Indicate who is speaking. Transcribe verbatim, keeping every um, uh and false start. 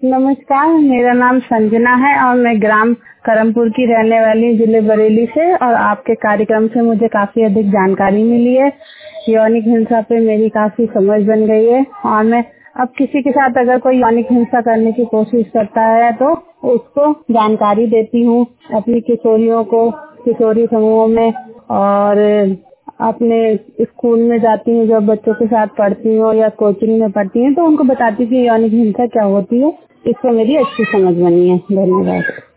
Speaker 1: नमस्कार, मेरा नाम संजना है और मैं ग्राम करमपुर की रहने वाली हूँ, जिले बरेली से। और आपके कार्यक्रम से मुझे काफी अधिक जानकारी मिली है। यौनिक हिंसा पे मेरी काफी समझ बन गई है और मैं अब किसी के साथ अगर कोई यौनिक हिंसा करने की कोशिश करता है तो उसको जानकारी देती हूँ अपनी किशोरियों को, किशोरी समूहों में। और अपने स्कूल में जाती हूँ, जब बच्चों के साथ पढ़ती हूँ या कोचिंग में पढ़ती हूँ तो उनको बताती हूँ कि यौनिक हिंसा क्या होती है। इससे मेरी अच्छी समझ बनी है। धन्यवाद।